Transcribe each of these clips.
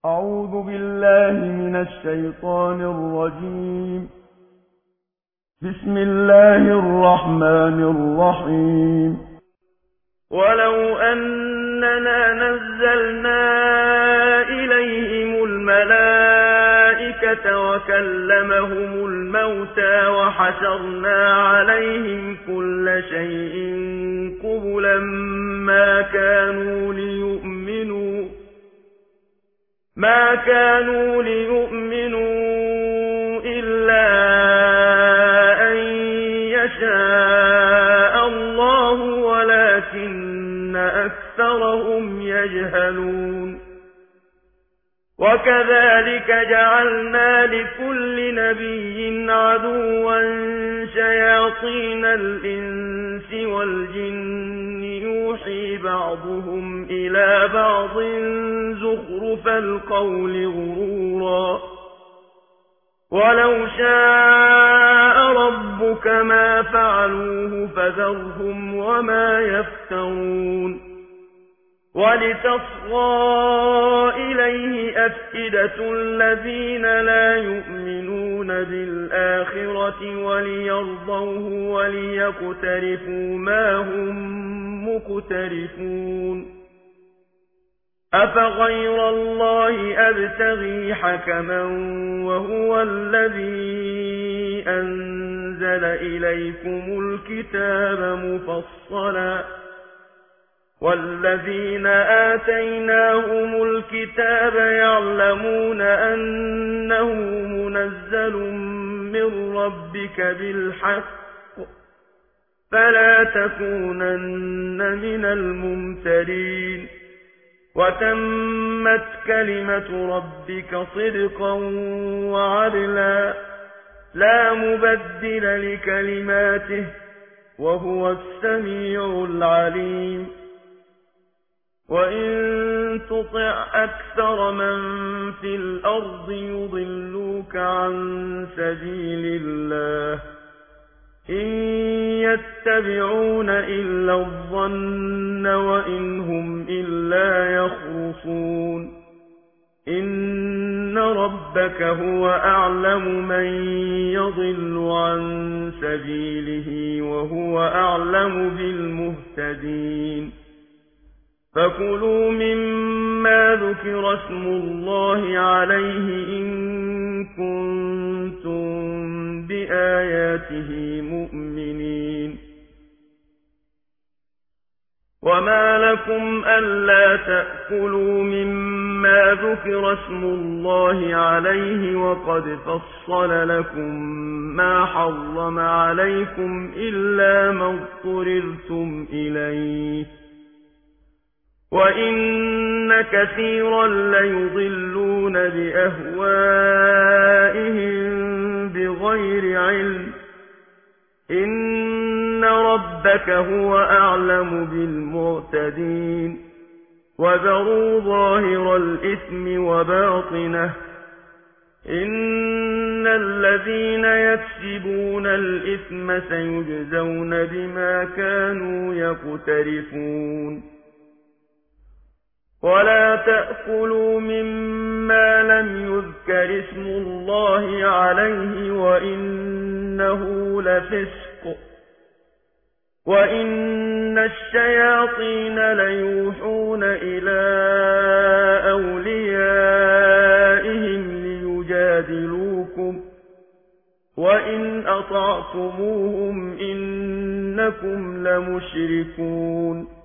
أعوذ بالله من الشيطان الرجيم. بسم الله الرحمن الرحيم. ولو أننا نزلنا إليهم الملائكة وكلمهم الموتى وحشرنا عليهم كل شيء قبلا ما كانوا ليؤمنوا إلا أن يشاء الله ولكن أكثرهم يجهلون. وكذلك جعلنا لكل نبي عدوا شياطين الإنس والجن يوحي بعضهم إلى بعض زخرف القول غرورا ولو شاء ربك ما فعلوه فذرهم وما يفترون. ولتصغى إليه أفئدة الذين لا يؤمنون بالآخرة وليرضوه وليقترفوا ما هم مقترفون. أفغير الله أبتغي حكما وهو الذي أنزل إليكم الكتاب مفصلا والذين آتيناهم الكتاب يعلمون أنه منزل من ربك بالحق فلا تكونن من الممترين. وتمت كلمة ربك صدقا وعدلا لا مبدل لكلماته وهو السميع العليم. وإن تطع أكثر من في الأرض يضلوك عن سبيل الله إن يتبعون إلا الظن وإن هم إلا يخرصون. إن ربك هو أعلم من يضل عن سبيله وهو أعلم بالمهتدين. فكلوا مما ذكر اسم الله عليه إن كنتم بآياته مؤمنين. وما لكم ألا تأكلوا مما ذكر اسم الله عليه وقد فصل لكم ما حرم عليكم إلا ما اضطررتم إليه وإن كثيرا ليضلون بأهوائهم بغير علم. إن ربك هو أعلم بالمعتدين. وذروا ظاهر الإثم وباطنه إن الذين يكسبون الإثم سيجزون بما كانوا يقترفون. ولا تأكلوا مما لم يذكر اسم الله عليه وإنه لفسق وإن الشياطين ليوحون إلى أوليائهم ليجادلوكم وإن أطعتموهم إنكم لمشركون.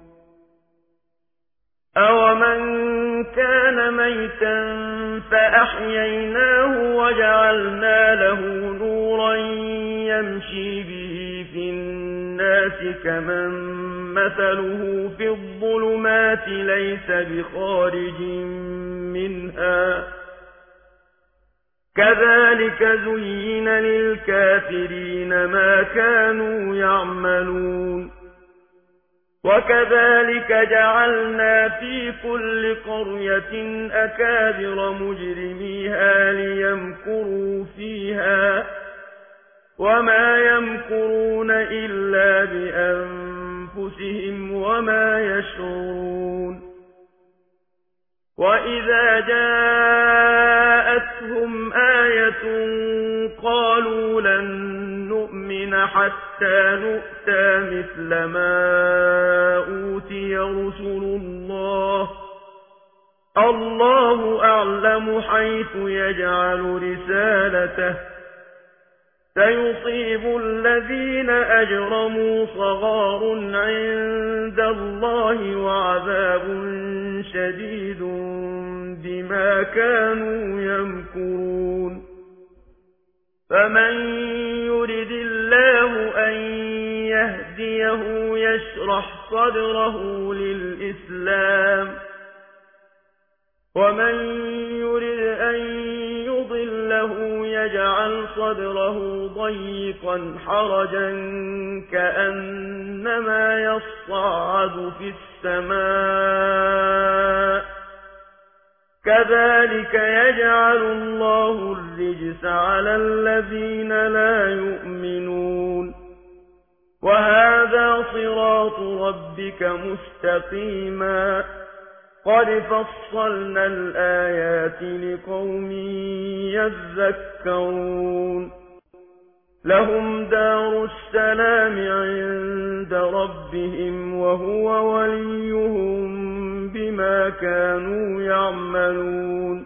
أَوَمَنْ كَانَ مَيْتًا فَأَحْيَيْنَاهُ وَجَعَلْنَا لَهُ نُورًا يَمْشِي بِهِ فِي النَّاسِ كَمَنْ مَثَلُهُ فِي الظُّلُمَاتِ لَيْسَ بِخَارِجٍ مِنْهَا كَذَلِكَ زُيِّنَ لِلْكَافِرِينَ مَا كَانُوا يَعْمَلُونَ. وكذلك جعلنا في كل قرية أكابر مجرميها ليمكروا فيها وما يمكرون إلا بأنفسهم وما يشعرون. وإذا جاء آيَةٌ قَالُوا لَن نُّؤْمِنَ حَتَّىٰ نُؤْتَىٰ مِثْلَ مَا أُوتِيَ رُسُلُ اللَّهِ ۖ اللَّهُ أَعْلَمُ حَيْثُ يَجْعَلُ رِسَالَتَهُ ۖ سَيُصِيبُ الَّذِينَ أَجْرَمُوا صَغَارٌ عِندَ اللَّهِ وَعَذَابٌ شَدِيدٌ بِمَا كَانُوا يَمْكُرُونَ فَمَن يُرِدِ اللَّهُ أَن يَهْدِيَهُ يَشْرَحْ صَدْرَهُ لِلْإِسْلَامِ وَمَن يُرِدْ أَن يُضِلَّهُ يَجْعَلْ صَدْرَهُ ضَيِّقًا حَرَجًا كَأَنَّمَا يَصَّعَّدُ فِي السَّمَاءِ كَذَلِكَ يَجْعَلُ اللَّهُ الرِّجْسَ عَلَى الَّذِينَ لَا يُؤْمِنُونَ وَهَذَا صِرَاطُ رَبِّكَ مُسْتَقِيمًا قَدْ فَصَّلْنَا الْآيَاتِ لِقَوْمٍ يَذَّكَّرُونَ لَهُمْ دَارُ السَّلَامِ عِندَ رَبِّهِمْ وَهُوَ وَلِيُّهُم بِمَا كَانُوا يَعْمَلُونَ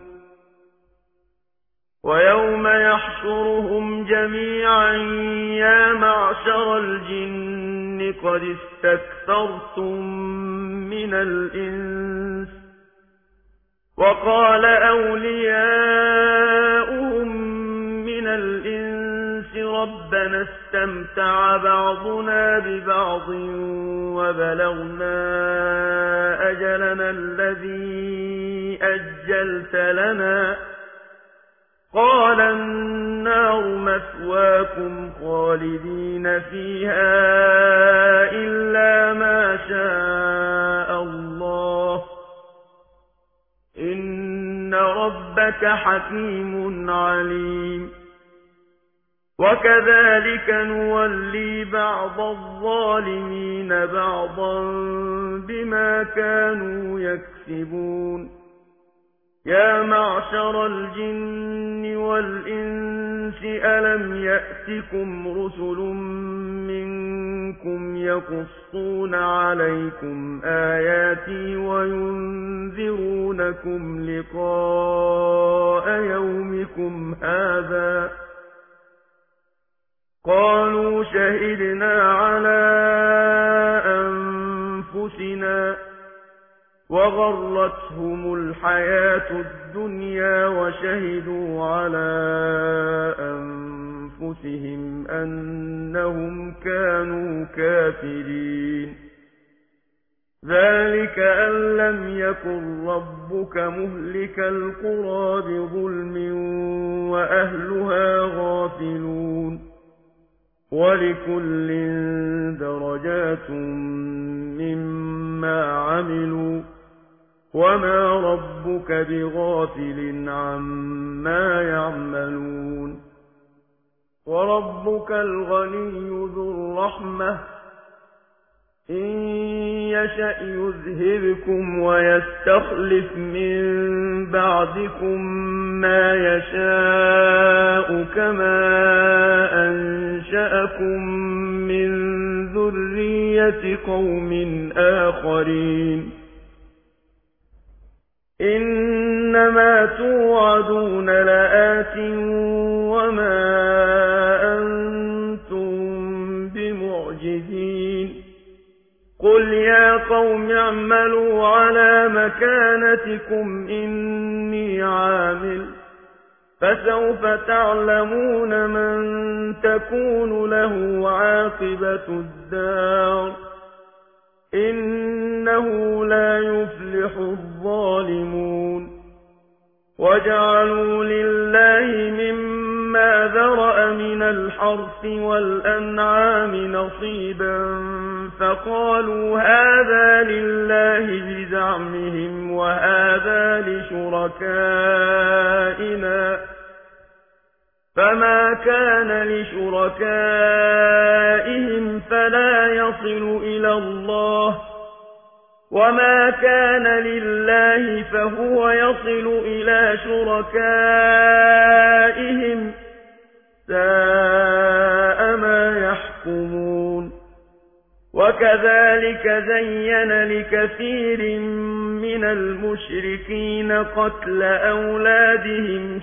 وَيَوْمَ يَحْشُرُهُمْ جَمِيعًا يَا مَعْشَرَ الْجِنِّ قَدِ اسْتَكْثَرْتُم مِّنَ الْإِنسِ وَقَالَ أَوْلِيَاؤُهُم مِّنَ الْإِنسِ رَبَّنَا اسْتَمْتَعَ بَعْضُنَا بِبَعْضٍ وَبَلَغْنَا أَجَلَنَا الَّذِي أَجَّلْتَ لَنَا قَالَ النَّارُ مَثْوَاكُمْ خَالِدِينَ فِيهَا إِلَّا مَا شَاءَ اللَّهُ إِنَّ رَبَّكَ حَكِيمٌ عَلِيمٌ وَكَذَلِكَ نُوَلِّي بَعْضَ الظَّالِمِينَ بَعْضًا بِمَا كَانُوا يَكْسِبُونَ يَا مَعْشَرَ الْجِنِّ وَالْإِنسِ أَلَمْ يَأْتِكُمْ رُسُلٌ مِّنكُمْ يَقُصُّونَ عَلَيْكُمْ آيَاتِي وَيُنذِرُونَكُمْ لِقَاءَ يَوْمِكُمْ هَٰذَا ۚ قَالُوا شَهِدْنَا عَلَىٰ أَنفُسِنَا وَغَرَّتْهُمُ الْحَيَاةُ الدُّنْيَا وَشَهِدُوا عَلَىٰ أَنفُسِهِمْ أَنَّهُمْ كَانُوا كَافِرِينَ ذَٰلِكَ أَن لَّمْ يَكُن رَّبُّكَ مُهْلِكَ الْقُرَىٰ بِظُلْمٍ وَأَهْلُهَا غَافِلُونَ وَلِكُلٍّ دَرَجَاتٌ مِّمَّا عَمِلُوا وَمَا رَبُّكَ بِغَافِلٍ عَمَّا يَعْمَلُونَ وَرَبُّكَ الْغَنِيُّ ذُو الرَّحْمَةِ إِن يَشَأْ يُذْهِبْكُمْ وَيَسْتَخْلِفْ مِن بَعْدِكُم مَّا يَشَاءُ كَمَا أَنشَأَكُم مِّن ذُرِّيَّةِ قَوْمٍ آخَرِينَ إِنَّمَا تُوعَدُونَ لَآتٍ وَمَا أَنتُم بِمُعْجِزِينَ قُلْ يَا قَوْمِ اعْمَلُوا عَلَىٰ مَكَانَتِكُمْ إِنِّي عَامِلٌ فَسَوْفَ تَعْلَمُونَ مَن تَكُونُ لَهُ عَاقِبَةُ الدَّارِ إِنَّهُ لَا يُفْلِحُ الظَّالِمُونَ وَجَعَلُوا لِلَّهِ مِمَّا ذَرَأَ مِنَ الْحَرْثِ وَالْأَنْعَامِ نَصِيبًا فَقَالُوا هَٰذَا لِلَّهِ بِزَعْمِهِمْ وَهَٰذَا لِشُرَكَائِنَا فَمَا كَانَ لِشُرَكَائِهِمْ فَلَا يَصِلُ إِلَى اللَّهِ وَمَا كَانَ لِلَّهِ فَهُوَ يَصِلُ إِلَىٰ شُرَكَائِهِمْ وكذلك زين لكثير من المشركين قتل أولادهم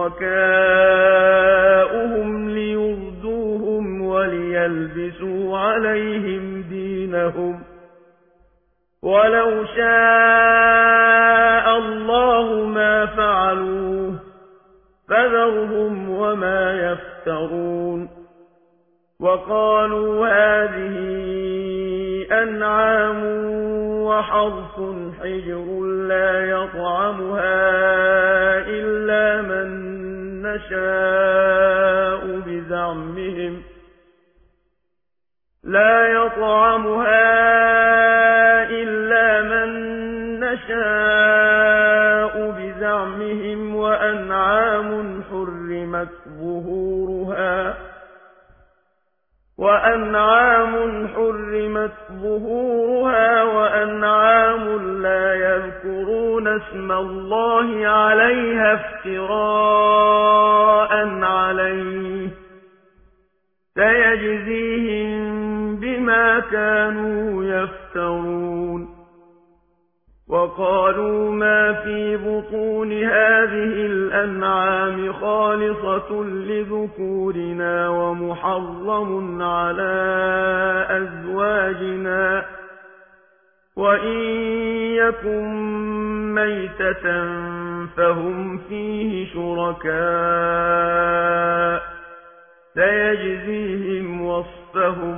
شركاؤهم ليردوهم وليلبسوا عليهم دينهم ولو شاء الله ما فعلوه فذرهم وما يفترون وقالوا هذه أنعام وحرث حجر لا يطعمها إلا من نشاء بزعمهم وأنعام حرمت ظهورها وأنعام لا يذكرون اسم الله عليها افتراء عليه سيجزيهم بما كانوا يفترون وقالوا ما في بطون هذه الأنعام خالصة لذكورنا ومحرم على أزواجنا وإن يكن ميتة فهم فيه شركاء سيجزيهم وصفهم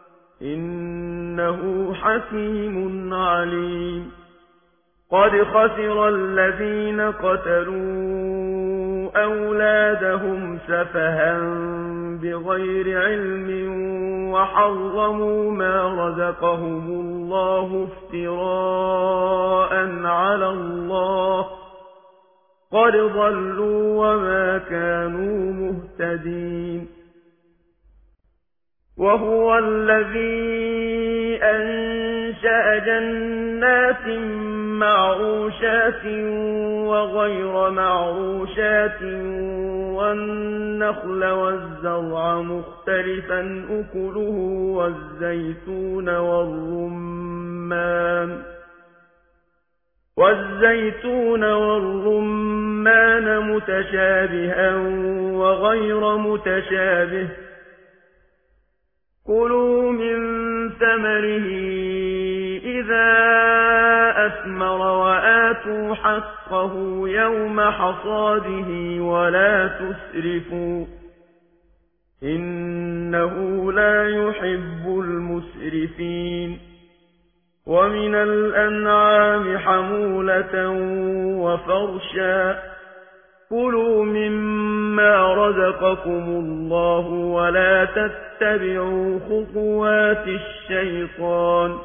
إنه حكيم عليم قد خسر الذين قتلوا أولادهم سفها بغير علم وحرموا ما رزقهم الله افتراء على الله قد ضلوا وما كانوا مهتدين وهو الذي أنشأ جنات معروشات وغير معروشات والنخل والزرع مختلفا أكله والزيتون والرمان متشابها وغير متشابه كلوا من ثمره إذا أثمر وآتوا حقه يوم حصاده ولا تسرفوا إنه لا يحب المسرفين ومن الأنعام حمولة وفرشا كلوا مما رزقكم الله ولا تتبعوا خطوات الشيطان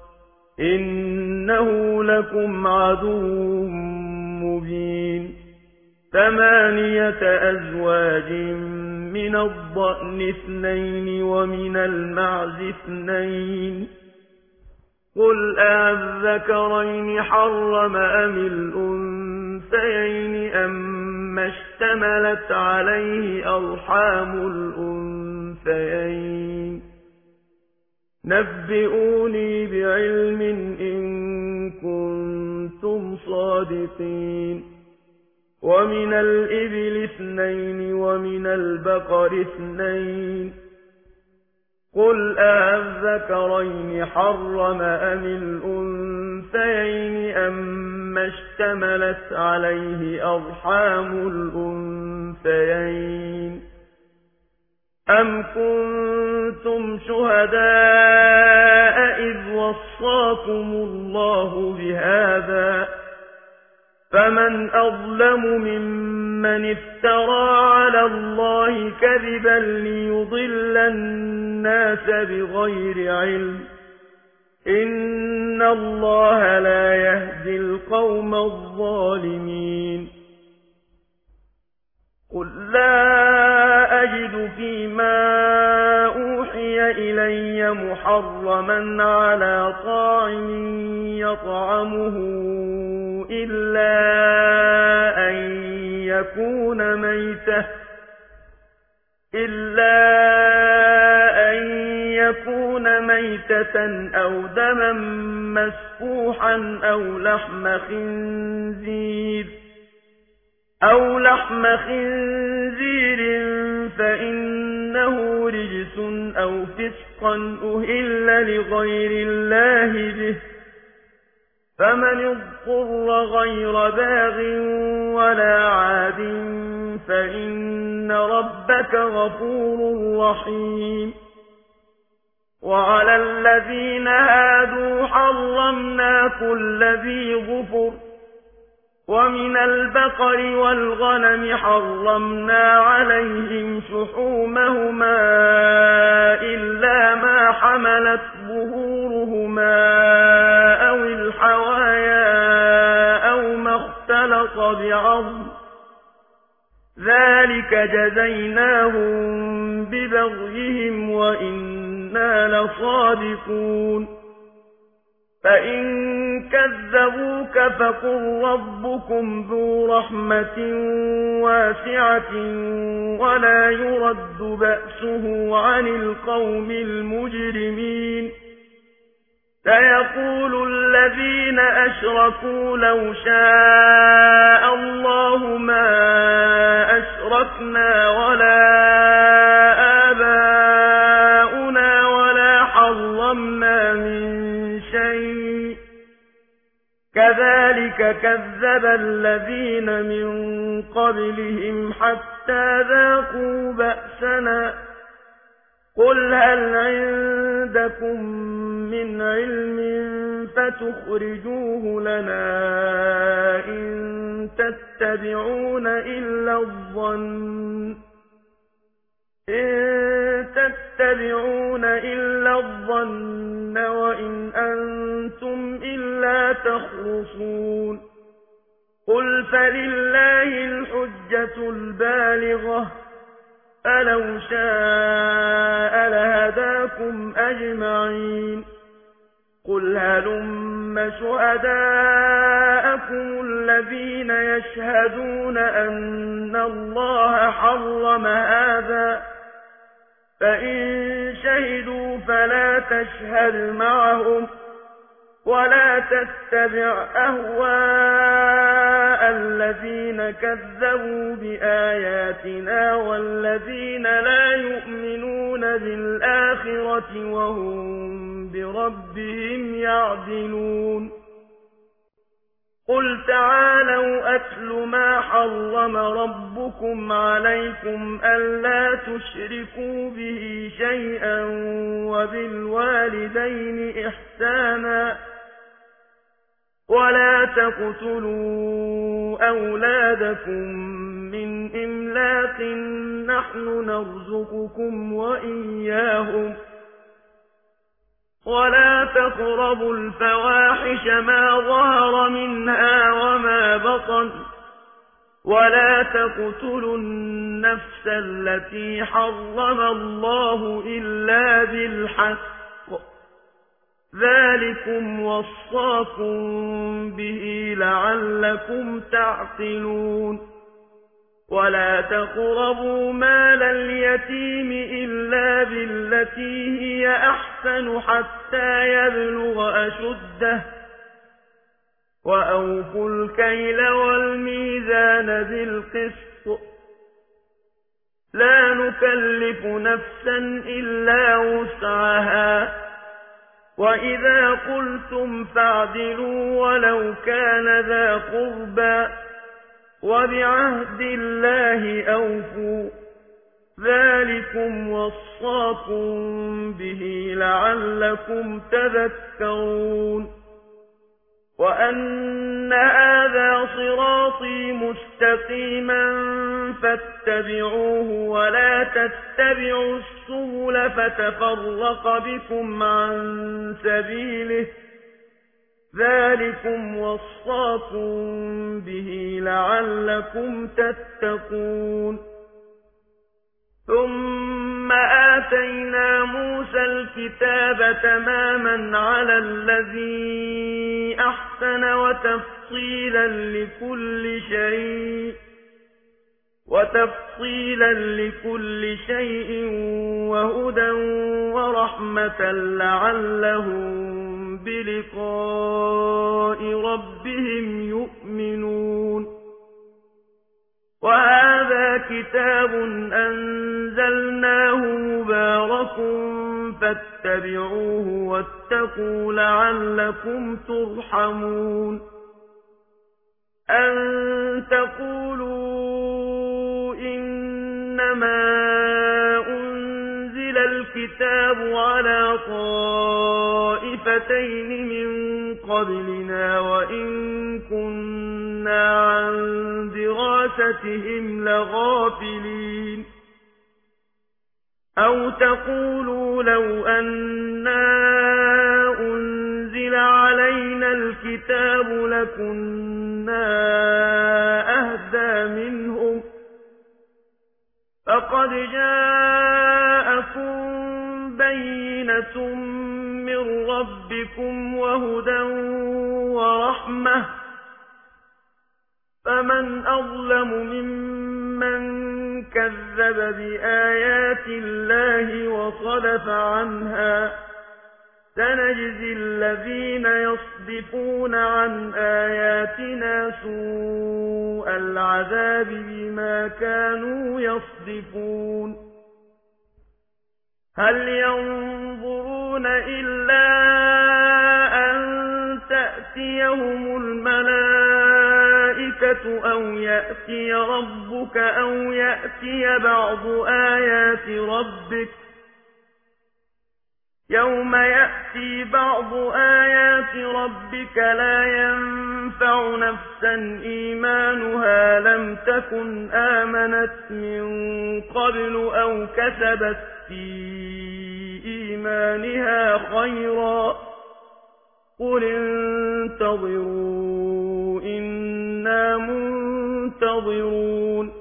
إنه لكم عدو مبين 8 أزواج من الضأن 2 ومن المعز 2 قل أذكرين حرم أم الأنثيين أما اشتملت عليه أرحام الأنثيين نبئوني بعلم إن كنتم صادقين ومن الإبل 2 ومن البقر 2 قل أذكرين حرم أم الأنثيين أما اشتملت عليه أرحام الأنثيين أم كنتم شهداء إذ وصاكم الله بهذا فمن أظلم ممن افترى على الله كذبا ليضل الناس بغير علم إن الله لا يهدي القوم الظالمين قل لا أجد فيما أوحي إلي محرما على طاعم يطعمه إلا أن يكون ميتة أو دما مسفوحا أو لحم خنزير فإنه رجس أو فسقا أهل لغير الله به فمن اضطر غير باغ ولا عاد فإن ربك غفور رحيم وعلى الذين هادوا حرمنا كل ذي ظفر ومن البقر والغنم حرمنا عليهم شحومهما إلا ما حملت ظهورهما أو الحوايا أو ما اختلط بعظم ذلك جزيناهم ببغيهم وإنا لصادقون فإن كذبوك فقل ربكم ذو رحمة واسعة ولا يرد بأسه عن القوم المجرمين سيقول الذين أشركوا لو شاء الله ما أشركنا ولا آباؤنا ولا حرمنا من شيء كذلك كذب الذين من قبلهم حتى ذاقوا بأسنا قل هل عندكم من علم فتخرجوه لنا إن تتبعون إلا الظن وإن أنتم إلا تخرصون قل فلله الحجة البالغة فلو شاء لهداكم أجمعين قل هلم شهداءكم الذين يشهدون أن الله حرم هذا فإن شهدوا فلا تشهد معهم ولا تتبع أهواء الذين كذبوا بآياتنا والذين لا يؤمنون بالآخرة وهم بربهم يعدلون قل تعالوا أتل ما حرم ربكم عليكم ألا تشركوا به شيئا وبالوالدين إحسانا ولا تقتلوا أولادكم من إملاق نحن نرزقكم وإياهم ولا تقربوا الفواحش ما ظهر منها وما بطن ولا تقتلوا النفس التي حرم الله إلا بالحق ذلكم وصاكم به لعلكم تعقلون ولا تقربوا مال اليتيم إلا بالتي هي أحسن حتى يبلغ أشده وأوفوا الكيل والميزان بالقسط لا نكلف نفسا إلا وسعها وإذا قلتم فاعدلوا ولو كان ذا قربى وبعهد الله أوفوا ذلكم وصاكم به لعلكم تذكرون وأن هذا صراطي مستقيما فاتبعوه ولا تتبعوا السبل فتفرق بكم عن سبيله ذلكم وصاكم به لعلكم تتقون ثم آتينا موسى الكتاب تماما على الذي أحسن وتفصيلا لكل شيء وتفصيلا لكل شيء وهدى ورحمة لعلهم بلقاء ربهم يؤمنون وهذا كتاب أنزلناه مبارك فاتبعوه واتقوا لعلكم ترحمون أن تقولوا إنما أنزل الكتاب على طائفتين من قبلنا وإن كنا عن دراستهم لغافلين أو تقولوا لو أنا أنزل علينا الكتاب لكنا أهدى منهم فقد جاءكم بينة من ربكم وهدى ورحمة فمن أظلم ممن كذب بآيات الله وصدف عنها سنجزي الذين يصدفون عن آياتنا سوء العذاب بما كانوا يصدفون هل ينظرون إلا أن تأتيهم الملائكة أو يأتي ربك أو يأتي بعض آيات ربك يوم يأتي بعض آيات ربك لا ينفع نفسا إيمانها لم تكن آمنت من قبل أو كسبت في إيمانها خيرا قل انتظروا إنا منتظرون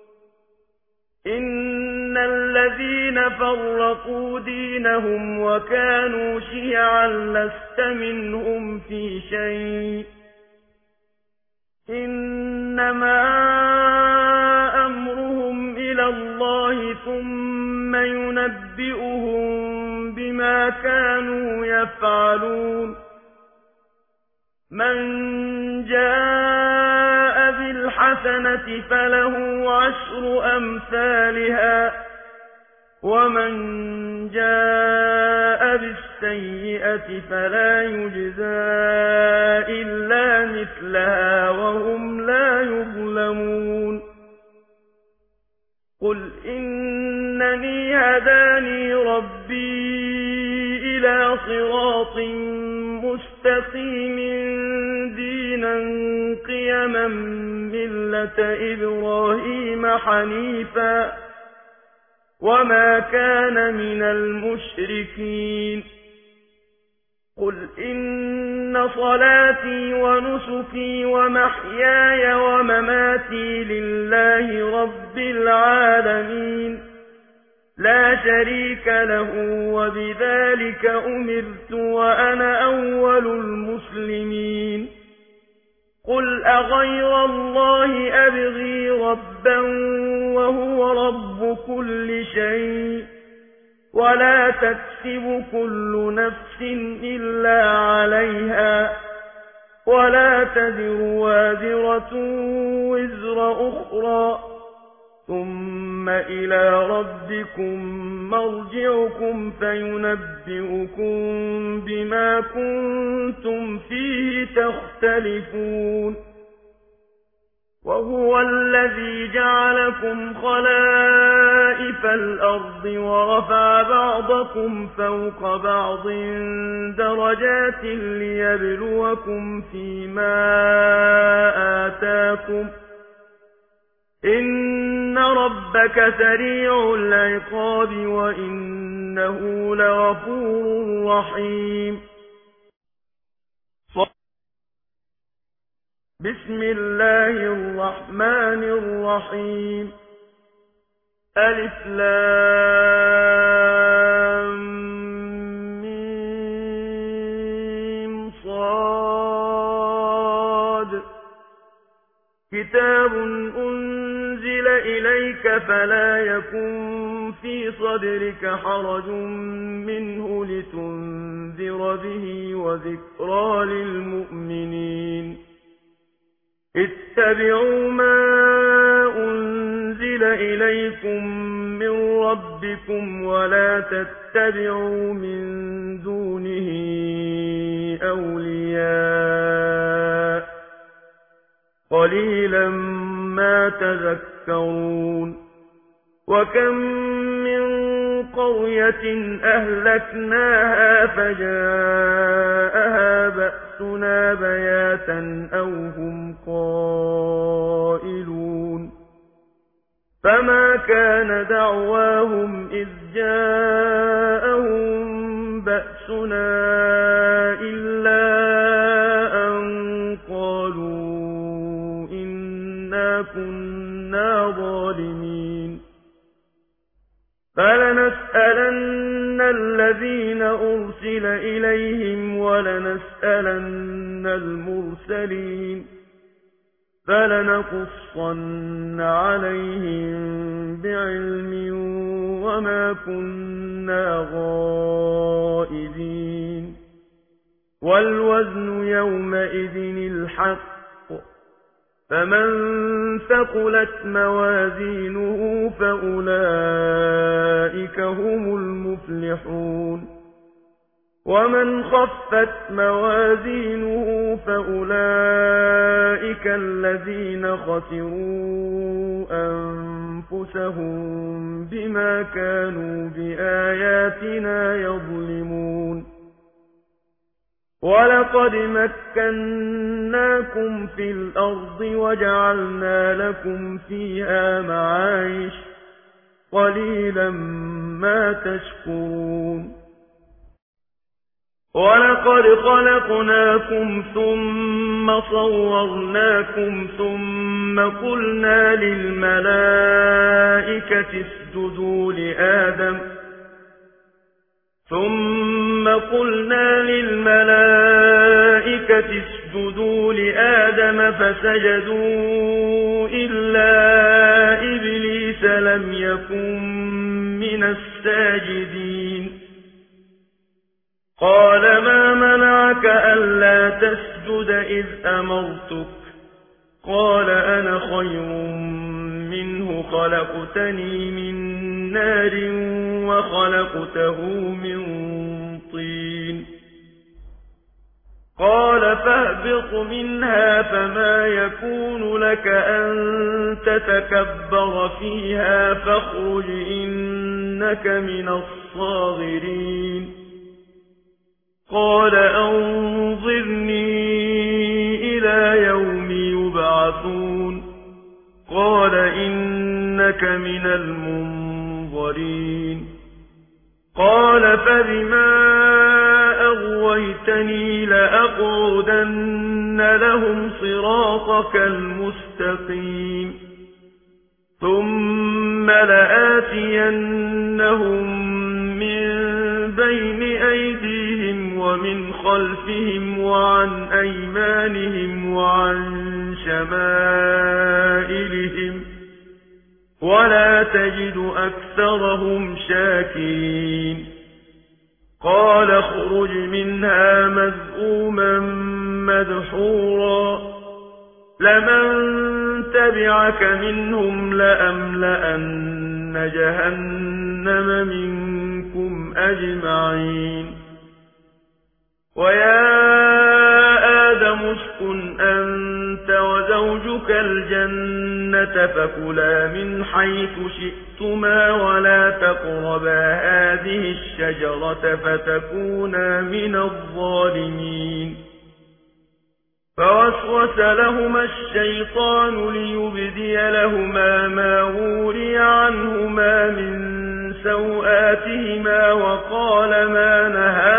إن الذين فرقوا دينهم وكانوا شيعا لست منهم في شيء إنما أمرهم إلى الله ثم ينبئهم بما كانوا يفعلون من جاء بالحسنة فله عشر أمثالها ومن جاء بالسيئة فلا يجزى إلا مثلها وهم لا يظلمون قل إنني هداني ربي إلى صراط مستقيم دينا قيما ملة إبراهيم حنيفا وما كان من المشركين قل إن صلاتي ونسكي ومحياي ومماتي لله رب العالمين لا شريك له وبذلك أمرت وأنا أول المسلمين قل أغير الله أبغي ربا وهو رب كل شيء ولا تكسب كل نفس إلا عليها ولا تزر وازرة وزر أخرى ثم إلى ربكم مرجعكم فينبئكم بما كنتم فيه تختلفون وهو الذي جعلكم خلائف الأرض ورفع بعضكم فوق بعض درجات ليبلوكم فيما آتاكم إن ربك سريع العقاب وإنه لغفور رحيم بسم الله الرحمن الرحيم ألف لام ميم صاد كتاب أنزل أنزل إليك فلا يكن في صدرك حرج منه لتنذر به وذكرى للمؤمنين اتبعوا ما أنزل إليكم من ربكم ولا تتبعوا من دونه أولياء قليلا ما تذكرون وكم من قرية أهلكناها فجاءها بأسنا بياتا أو هم قائلون فما كان دعواهم إذ جاءهم بأسنا إلا أن قالوا إنا كنا ظالمين فلنسألن الذين أرسل إليهم ولنسألن المرسلين فلنقصن عليهم بعلم وما كنا غائبين والوزن يومئذ الحق فمن ثقلت موازينه فأولئك هم المفلحون ومن خفت موازينه فأولئك الذين خسروا أنفسهم بما كانوا بآياتنا يظلمون ولقد مكناكم في الأرض وجعلنا لكم فيها معايش قليلا ما تشكرون ولقد خلقناكم ثم صورناكم ثم قلنا للملائكة اسجدوا لآدم فسجدوا إلا إبليس لم يكن من الساجدين قال ما منعك ألا تسجد إذ أمرتك قال أنا خير منه خلقتني من نار وخلقته من طين قال فاهبط منها فما يكون لك أن تتكبر فيها فاخرج إنك من الصاغرين قال أنظرني إلى يوم يبعثون قال إنك من المنظرين قال فبما أغويتني لأقعدن لهم صراطك المستقيم ثم لآتينهم من بين أيديهم ومن خلفهم وعن أيمانهم وعن شمائلهم ولا تجد أكثرهم شاكرين قال اخرج منها مذءوما مدحورا لمن تبعك منهم لأملأن جهنم منكم أجمعين ويا آدم اسكن أنت وزوجك الجنة فكلا من حيث شئتما ولا تقربا هذه الشجرة فتكونا من الظالمين فوسوس لهما الشيطان ليبدي لهما ما وري عنهما من سوآتهما وقال ما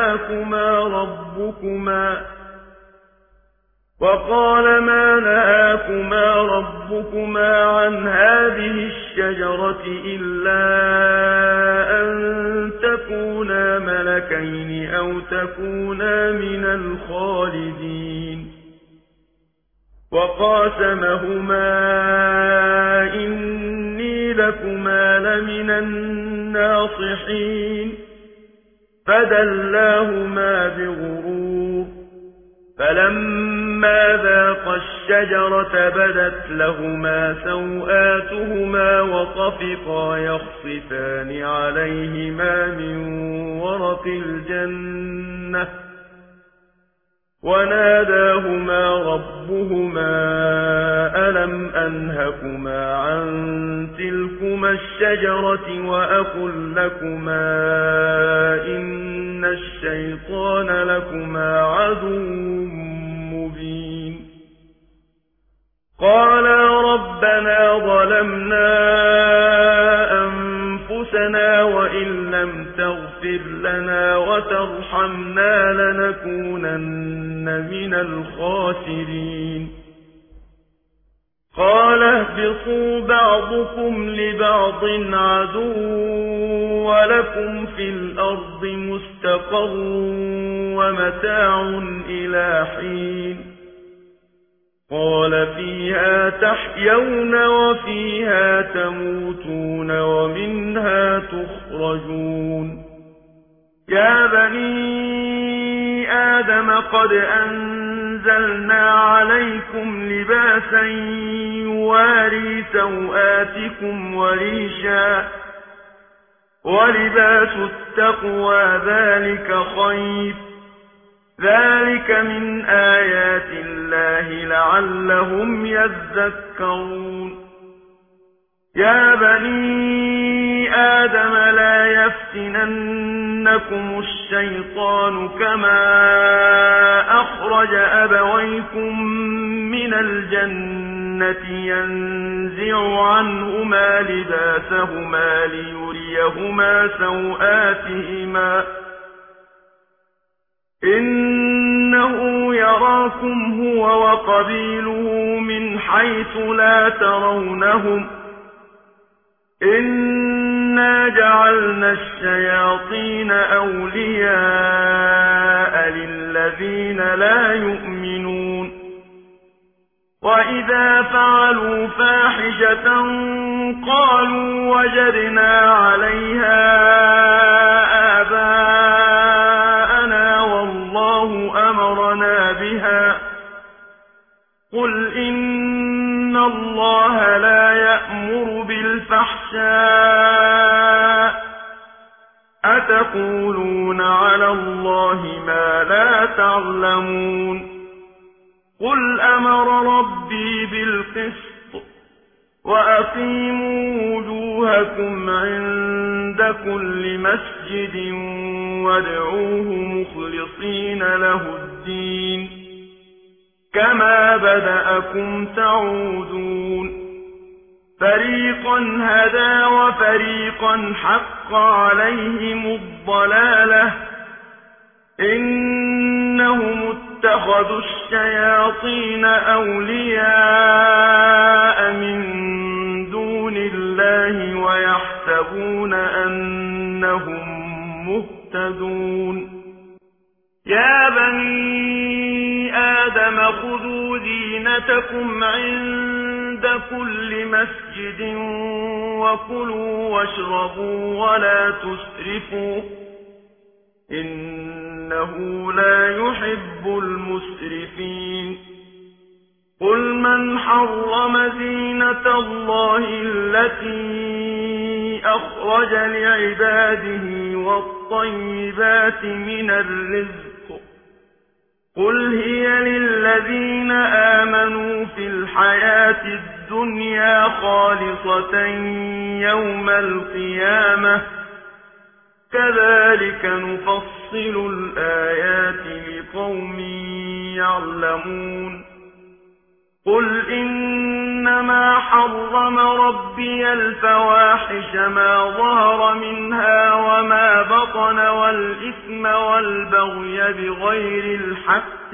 نهاكما ربكما عن هذه الشجرة إلا أن تكونا ملكين أو تكونا من الخالدين وقاسمهما إني لكما لمن الناصحين فدلاهما بغرور فلما ذاقا الشجرة بدت لهما سوآتهما وطفقا يخصفان عليهما من ورق الجنة وناداهما ربهما ألم أنهكما عن تلكما الشجرة وأقل لكما إن الشيطان لكما عدو مبين قالا ربنا ظلمنا أنفسنا وإن لم تغفر لنا وترحمنا لنكونن من الخاسرين قال اهبطوا بعضكم لبعض عدو ولكم في الأرض مستقر ومتاع إلى حين قال فيها تحيون وفيها تموتون ومنها تخرجون يا بني آدم قد أنزلنا عليكم لباسا يواري سوآتكم وريشا ولباس التقوى ذلك خير ذلك من آيات الله لعلهم يذكرون يا بني آدم لا يفتننكم الشيطان كما أخرج أبويكم من الجنة ينزع عنهما لباسهما ليريهما سوآتهما إنه يراكم هو وقبيله من حيث لا ترونهم إنا جعلنا الشياطين أولياء للذين لا يؤمنون وإذا فعلوا فاحشة قالوا وجدنا عليها آباءنا والله أمرنا بها قل إن الله لا يأمر بالفحشاء أتقولون على الله ما لا تعلمون قل أمر ربي بالقسط وأقيموا وجوهكم عند كل مسجد وادعوه مخلصين له الدين كما بدأكم تعودون فريقا هدى وفريقا حق عليهم الضلالة إنهم اتخذوا الشياطين أولياء من دون الله ويحسبون أنهم مهتدون يا بني آدم خذوا زينتكم عند كل مسجد وكلوا واشربوا ولا تسرفوا إنه لا يحب المسرفين قل من حرم زينة الله التي أخرج لعباده والطيبات من الرزق قل هي للذين آمنوا في الحياة الدنيا خالصة يوم القيامة كذلك نفصل الآيات لقوم يعلمون قل إنما حرم ربي الفواحش ما ظهر منها وما بطن والإثم والبغي بغير الحق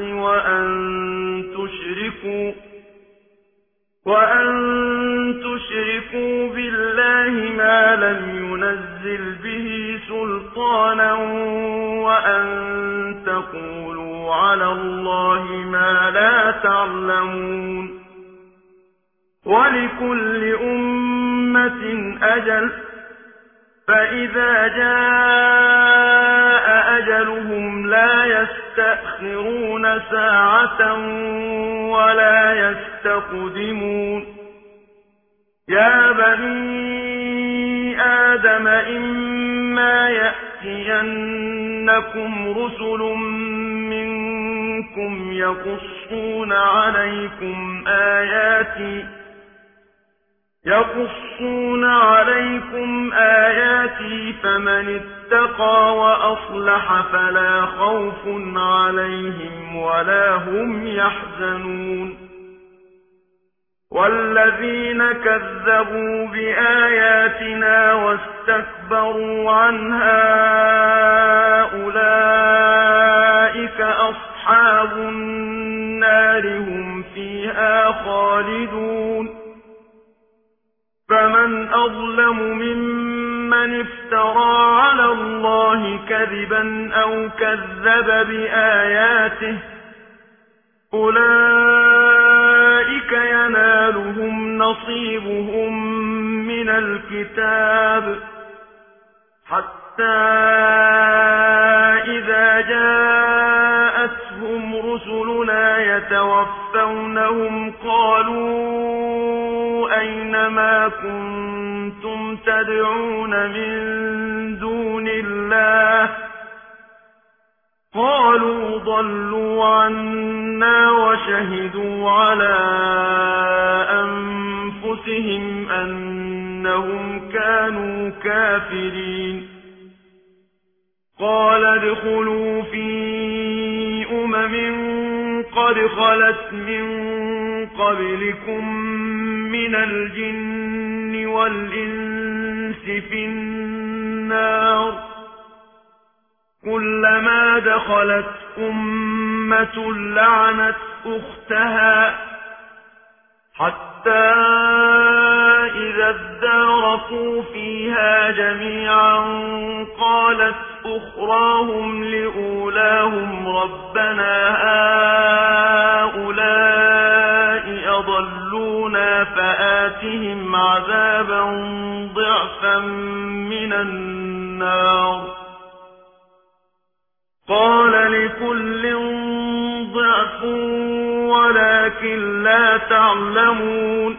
وأن تشركوا بالله ما لم ينزل به سلطانا وأن تقولوا على الله ما لا تعلمون ولكل أمة أجل فإذا جاء أجلهم لا يستأخرون ساعة ولا يستقدمون يا بني آدم إما يأتينكم رسل منكم يقصون عليكم آياتي فمن اتقى وأصلح فلا خوف عليهم ولا هم يحزنون والذين كذبوا بآياتنا واستكبروا عنها أولئك أصحاب النار هم فيها خالدون فمن أظلم ممن افترى على الله كذبا أو كذب بآياته أولئك ينالهم نصيبهم من الكتاب حتى إذا جاءتهم رسلنا يتوفونهم قالوا أين ما كنتم تدعون من دون الله قالوا ضلوا عنا وشهدوا على أنفسهم أنهم كانوا كافرين قال ادخلوا في قد خلت من قبلكم من الجن والإنس في النار كلما دخلت أمة لعنت أختها حتى إذا اداركوا فيها جميعا قالت أخراهم لأولاهم ربنا هؤلاء أضلونا فآتهم عذابا ضعفا من النار قال لكل ضعف ولكن لا تعلمون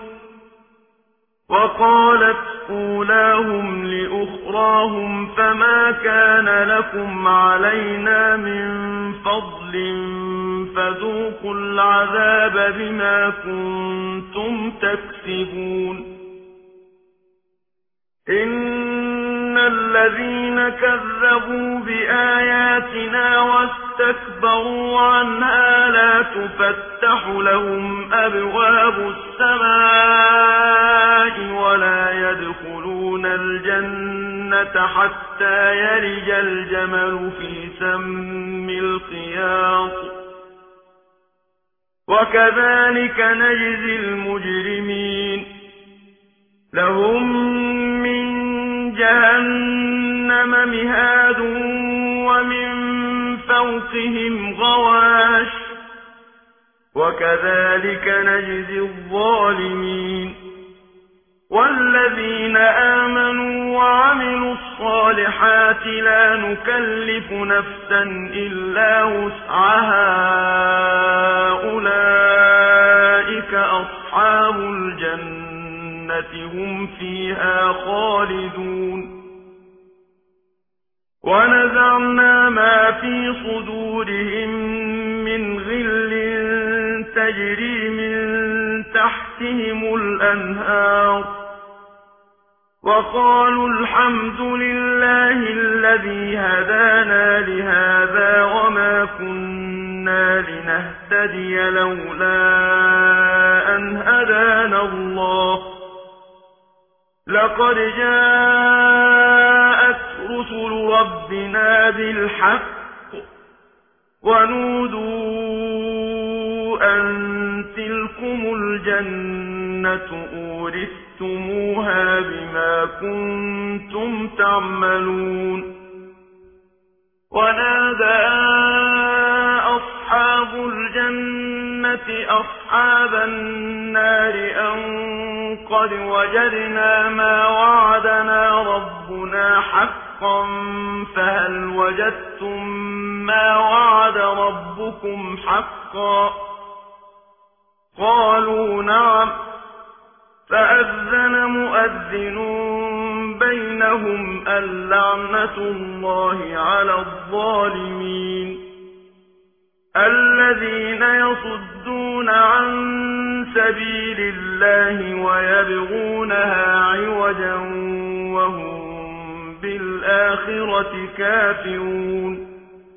وقالت أولاهم لأخراهم فما كان لكم علينا من فضل فذوقوا العذاب بما كنتم تكسبون إن الذين كذبوا بآياتنا واستكبروا عنها لا تفتح لهم أبواب السماء ولا يدخلون الجنة حتى يلج الجمل في سم الخياط وكذلك نجزي المجرمين لهم من جهنم مهاد ومن فوقهم غواش وكذلك نجزي الظالمين والذين آمنوا وعملوا الصالحات لا نكلف نفسا إلا وسعها أولئك أصحاب الجنة هم فيها خالدون ونزعنا ما في صدورهم من غل تجري من تحتهم الأنهار وقالوا الحمد لله الذي هدانا لهذا وما كنا لنهتدي لولا أن هدانا الله لقد جاءت رسل ربنا بالحق ونودوا أن تلكم الجنة أورثتموها بما كنتم تعملون ونادى أصحاب الجنة أصحاب النار أن قد قد وجدنا ما وعدنا ربنا حقا فهل وجدتم ما وعد ربكم حقا قالوا نعم فأذن مؤذن بينهم اللعنة الله على الظالمين الذين يصدون عن سبيل الله ويبغونها عوجا وهم بالآخرة كافرون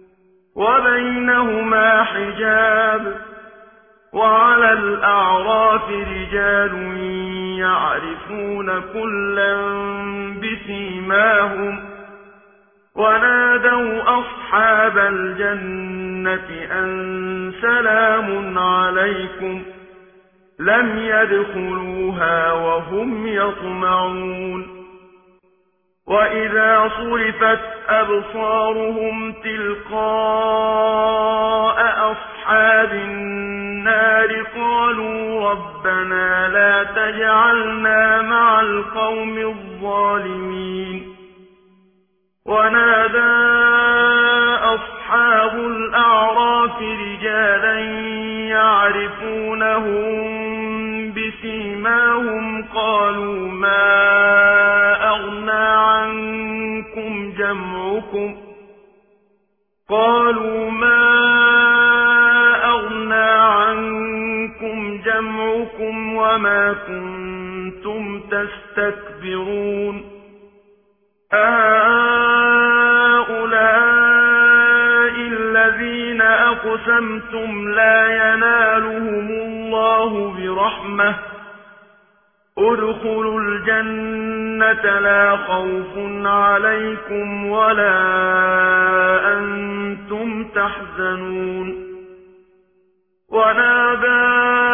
وبينهما حجاب وعلى الأعراف رجال يعرفون كلا بسيماهم ونادوا أصحاب الجنة أن سلام عليكم لم يدخلوها وهم يطمعون وإذا صرفت أبصارهم تلقاء أصحاب النار قالوا ربنا لا تجعلنا مع القوم الظالمين ونادى أصحاب الأعراف رجالا يعرفونهم بسيماهم قالوا ما أغنى عنكم جمعكم وما كنتم تستكبرون هؤلاء الذين أقسمتم لا ينالهم الله برحمة ادخلوا الجنة لا خوف عليكم ولا أنتم تحزنون ونادى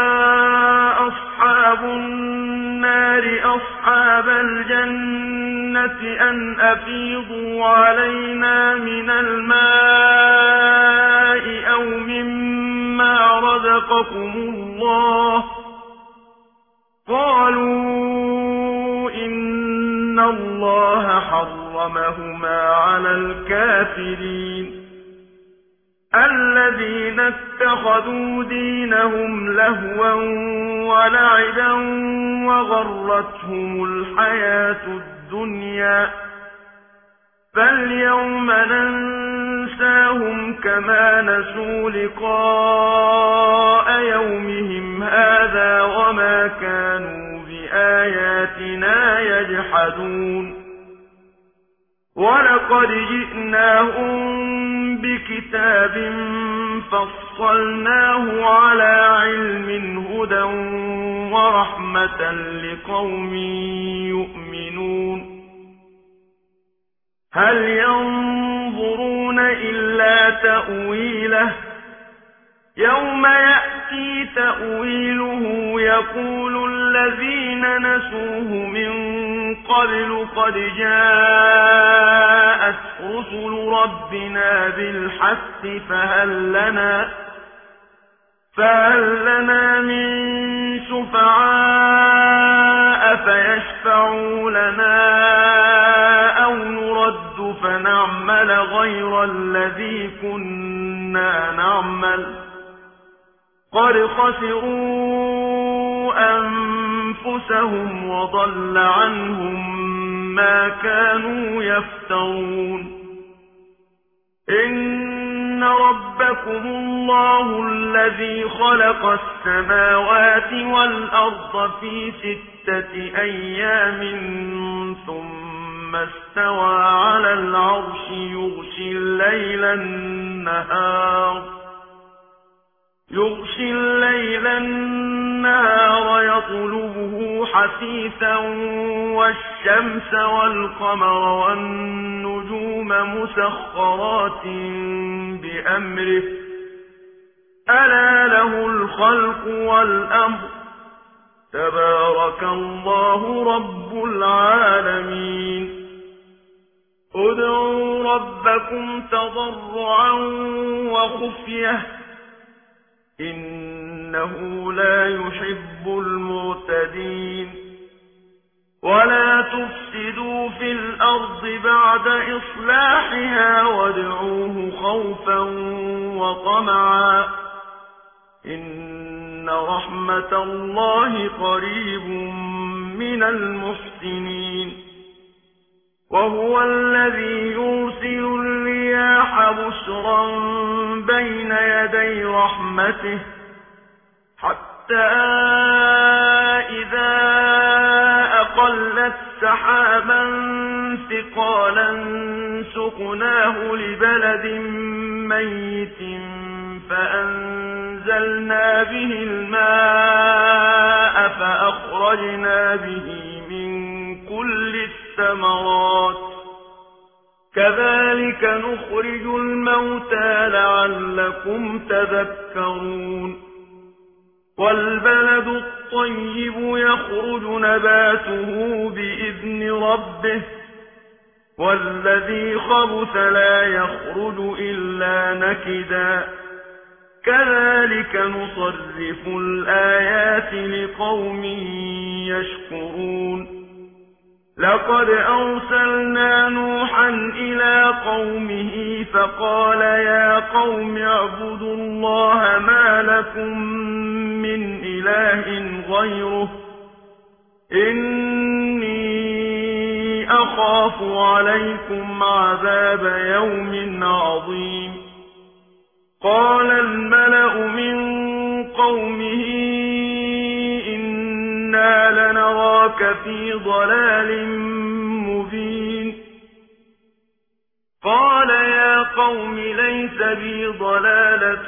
أصحاب النار أصحاب الجنة أن أفيضوا علينا من الماء أو مما رزقكم الله قالوا إن الله حرمهما على الكافرين الذين اتخذوا دينهم لهوا ولعبا وغرتهم الحياة الدنيا فاليوم ننساهم كما نسوا لقاء يومهم هذا وما كانوا بآياتنا يجحدون ولقد جئناهم بكتاب فصلناه على علم هدى ورحمة لقوم يؤمنون هل ينظرون إلا تأويله يوم يأتي تأويله يقول الذين نسوه من قبل قد جاءت رسل ربنا بالحق فهل لنا من شفعاء فيشفعوا لنا أو نرد فنعمل غير الذي كنا نعمل قد خسروا أنفسهم وضل عنهم ما كانوا يفترون إن ربكم الله الذي خلق السماوات والأرض في 6 أيام ثم استوى على العرش يغشي الليل النهار يطلبه حثيثا والشمس والقمر والنجوم مسخرات بأمره ألا له الخلق والأمر تبارك الله رب العالمين ادعوا ربكم تضرعا وخفية إنه لا يحب المعتدين ولا تفسدوا في الأرض بعد إصلاحها وادعوه خوفا وطمعا إن رحمة الله قريب من المحسنين وهو الذي يرسل الرياح بشرا بين يدي رحمته حتى إذا أقلت سحابا ثقالا سقناه لبلد ميت فأنزلنا به الماء فأخرجنا به من كل الثمرات كذلك نخرج الموتى لعلكم تذكرون والبلد الطيب يخرج نباته بإذن ربه والذي خبث لا يخرج إلا نكدا كذلك نصرف الآيات لقوم يشكرون لقد أرسلنا نوحا إلى قومه فقال يا قوم اعبدوا الله ما لكم من إله غيره إني أخاف عليكم عذاب يوم عظيم قال الملأ من قومه إنا لنراك في ضلال مبين قال يا قوم ليس بي ضلالة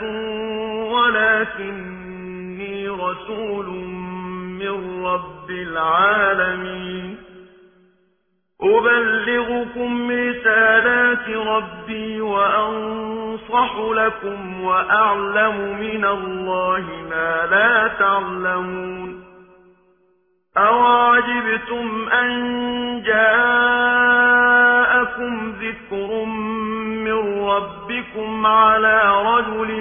ولكني رسول من رب العالمين أبلغكم رسالات ربي وأنصح لكم وأعلم من الله ما لا تعلمون أوعجبتم أن جاءكم ذكر من ربكم على رجل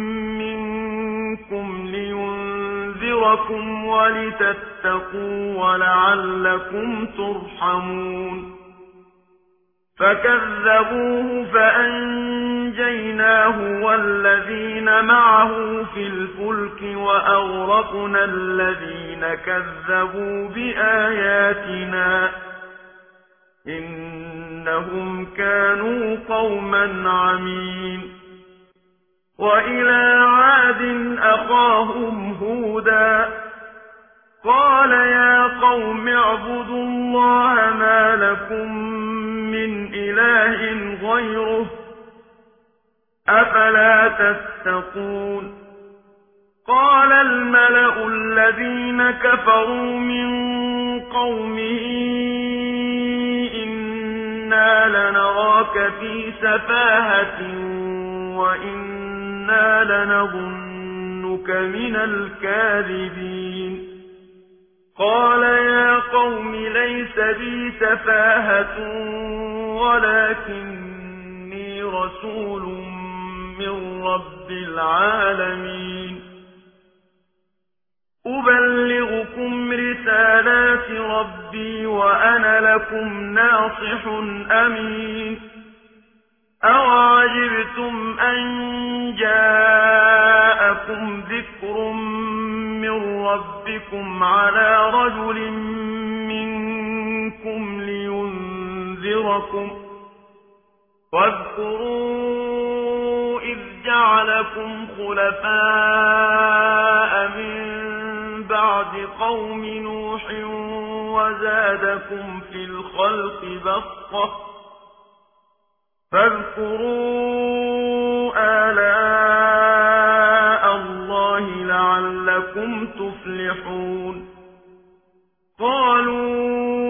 منكم لينذركم ولتتقوا ولعلكم ترحمون فكذبوه فأنجيناه والذين معه في الفلك وأغرقنا الذين كذبوا بآياتنا إنهم كانوا قوما عمين وإلى عاد أخاهم هودا قال يا قوم اعبدوا الله ما لكم من إله غيره أفلا تتقون قال الملأ الذين كفروا من قومه إنا لنراك في سفاهة وإنا لنظنك من الكاذبين قال يا قوم ليس بي سفاهة ولكني رسول من رب العالمين أبلغكم رسالات ربي وأنا لكم ناصح أمين أوعجبتم أن جاءكم ذكر من ربكم على رجل منكم لينذركم واذكروا إذ جعلكم خلفاء من بعد قوم نوح وزادكم في الخلق بسطة فاذكروا آلاء الله لعلكم تفلحون قالوا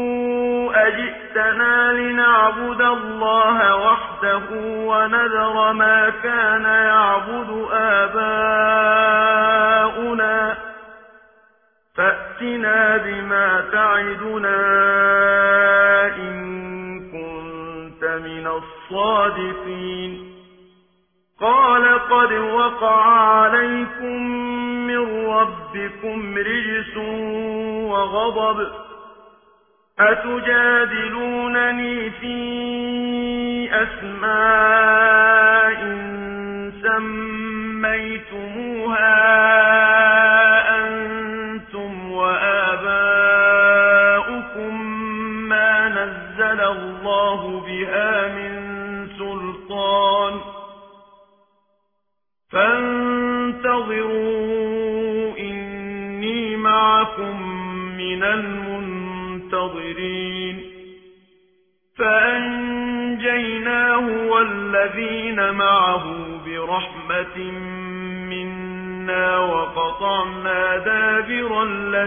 أجئتنا لنعبد الله وحده ونذر ما كان يعبد آباؤنا فأتنا بما تعدنا إن كنت من الصادقين قال قد وقع عليكم من ربكم رجس وغضب أتجادلونني في أسماء سميتموها أنتم وآباؤكم ما نزل الله بها من سلطان فانتظروا إني معكم من المنتظرين فأنجيناه والذين معه برحمة منا وقطعنا دابر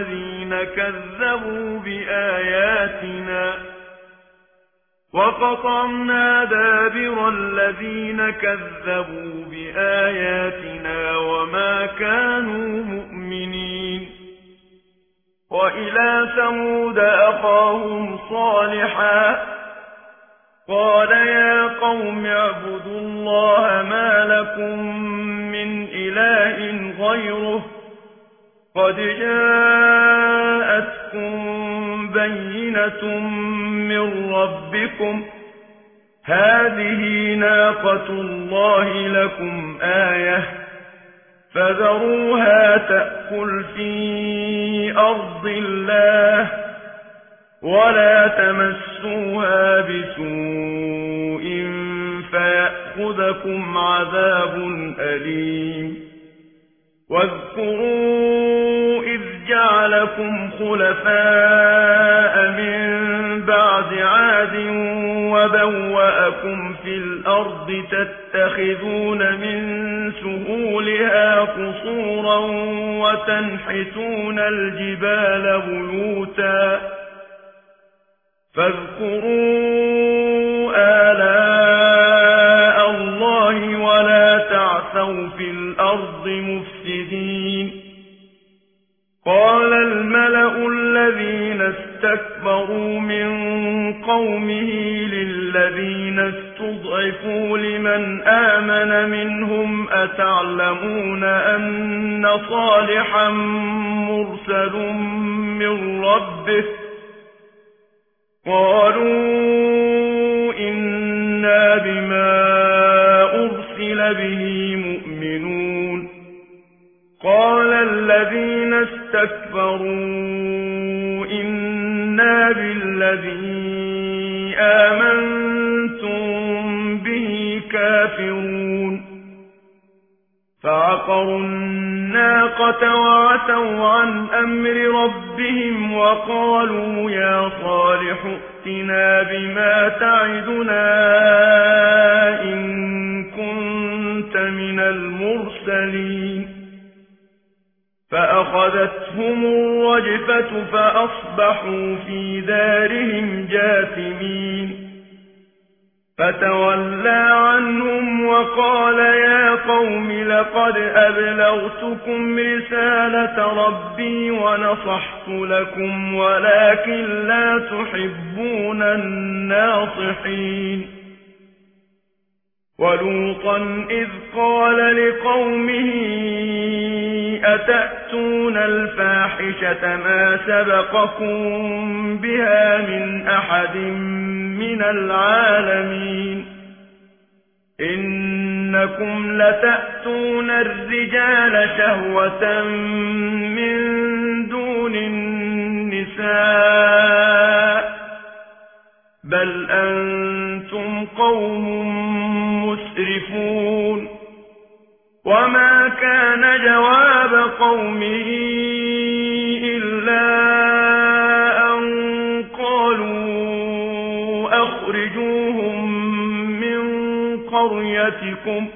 الذين كذبوا بآياتنا وما كانوا مؤمنين وإلى ثمود أخاهم صالحا قال يا قوم اعبدوا الله ما لكم من إله غيره قد جاءتكم بينة من ربكم هذه ناقة الله لكم آية فذروها تأكل في أرض الله ولا تمسوها بسوء فيأخذكم عذاب أليم واذكروا إذ جعلكم خلفاء من بعد عاد وبوأكم في الأرض تتخذون من سهولها قصورا وتنحتون الجبال بيوتا فاذكروا آلاء الله ولا تعثوا في الأرض مفسدين قال الملأ الذين استكبروا من قومه للذين استضعفوا لمن آمن منهم أتعلمون أن صالحا مرسل من ربه قالوا إنا بما أرسل به مؤمنون قال الذين استكبروا إنا بالذي آمنتم به كافرون فعقروا الناقة وعتوا عن أمر ربهم وقالوا يا صالح ائتنا بما تعدنا إن كنت من المرسلين فأخذتهم الرجفة فأصبحوا في دارهم جاثمين فتولى عنهم وقال يا قوم لقد أبلغتكم رسالة ربي ونصحت لكم ولكن لا تحبون الناصحين ولوطا إذ قال لقومه أتأتون الفاحشة ما سبقكم بها من أحد من العالمين إنكم لتأتون الرجال شهوة من دون النساء بل أنتم قوم مسرفون وما كان جواب قومه إلا أن قالوا أخرجوهم من قريتكم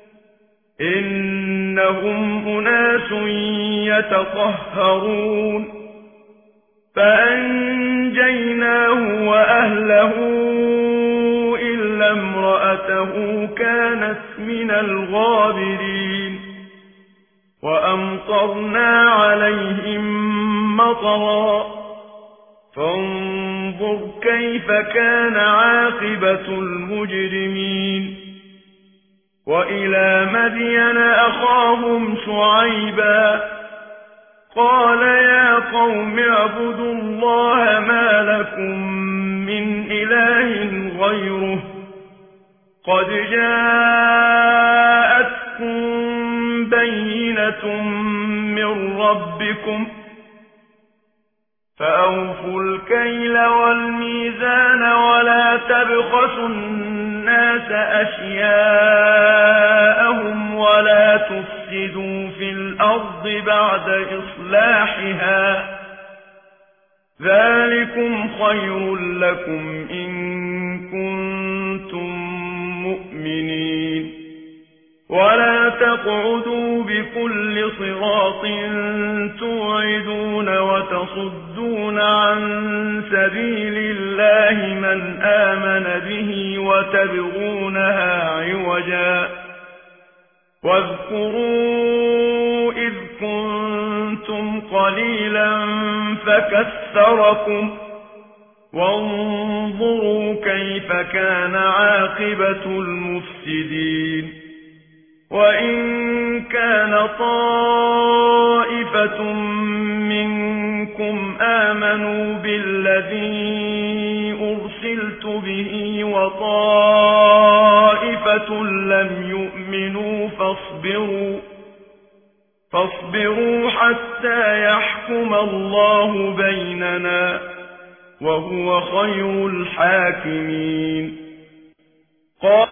إنهم أناس يتطهرون فأنجيناه وأهله إلا امرأته كانت من الغابرين وأمطرنا عليهم مطرا فانظر كيف كان عاقبة المجرمين وإلى مدين أخاهم شعيبا قال يا قوم اعبدوا الله ما لكم من إله غيره قد جاءتكم بينة من ربكم فأوفوا الكيل والميزان ولا تبخسوا الناس أشياءهم ولا تفسدوا في الأرض بعد إصلاحها ذلكم خير لكم إن كنتم مؤمنين ولا تقعدوا بكل صراط توعدون وتصدون عن سبيل الله من آمن به وتبغونها عوجا واذكروا إذ كنتم قليلا فكثركم وانظروا كيف كان عاقبة المفسدين وإن كان طائفة منكم آمنوا بالذي أرسلت به وطائفة لم يؤمنوا فاصبروا حتى يحكم الله بيننا وهو خير الحاكمين.